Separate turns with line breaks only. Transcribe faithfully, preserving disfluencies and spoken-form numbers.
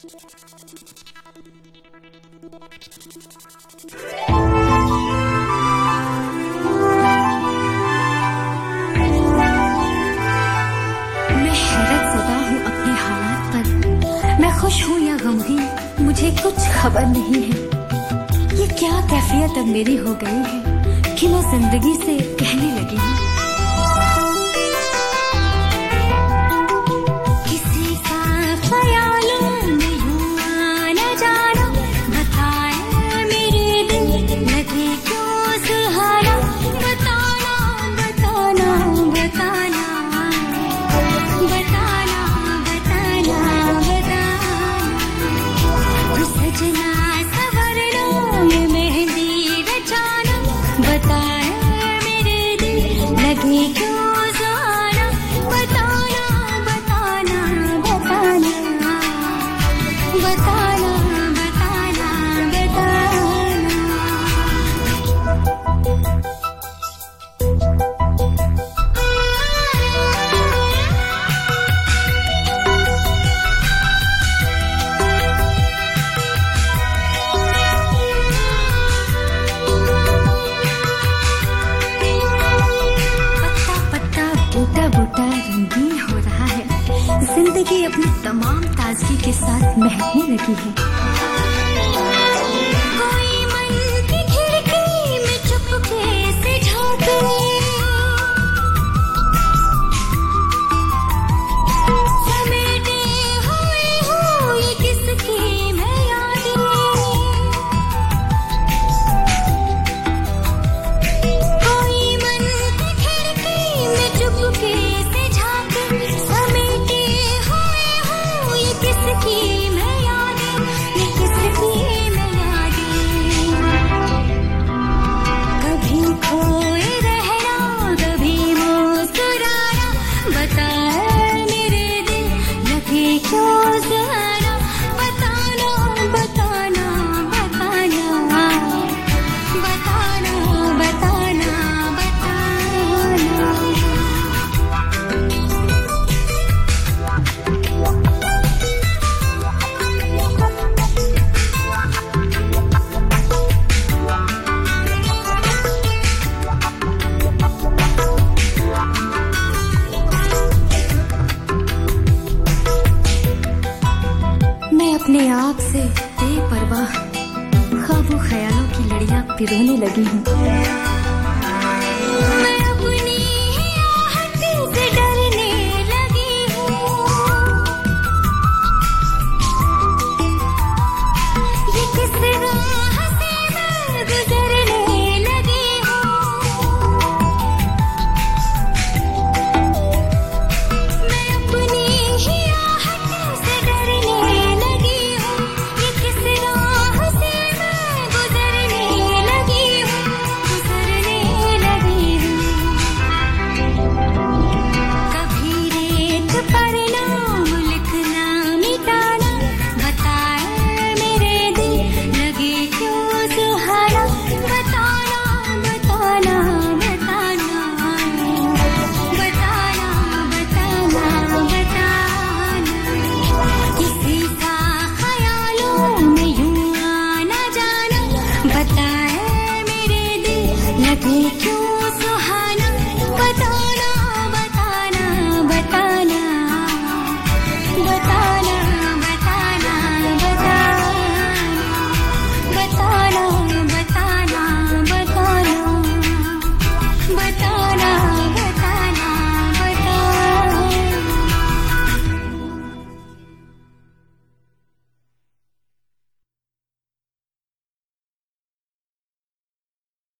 खुश हूँ या गमगीन मुझे कुछ खबर नहीं है। ये क्या कैफियत अब मेरी हो गई है कि मैं जिंदगी से कहने लगी हूँ। किसी का ख्यालों में यूं आना जाना बताए मेरे दिल लगे क्यों सुहाना। बताना बताना बताना सजना सवरना में मेहंदी रचाना बताए मेरे दिल लगे क्यों जाना। बताना बताना बताना बताना बताना बताना। बूटा बूटा रंगीन हो रहा है, जिंदगी अपनी तमाम ताजगी के साथ महकने लगी है। कोई मन की खिड़की में चुपके से झांके समेटे हुए हो ये किसकी मैं यादें। कोई मन की खिड़की में चुपके से झांके समेटे हुए हो ये किसकी मैं यादें। ये किसकी मैं यादें। कभी खोए रहना कभी मुस्कुराना बताए मेरे दिल लगे क्यों जाना। बताना बताना बताना बताना बताना बताना। मैं अपने आप से बेपरवाह ख्वाबों ख्यालों की लड़ियां पिरोने लगी हूँ।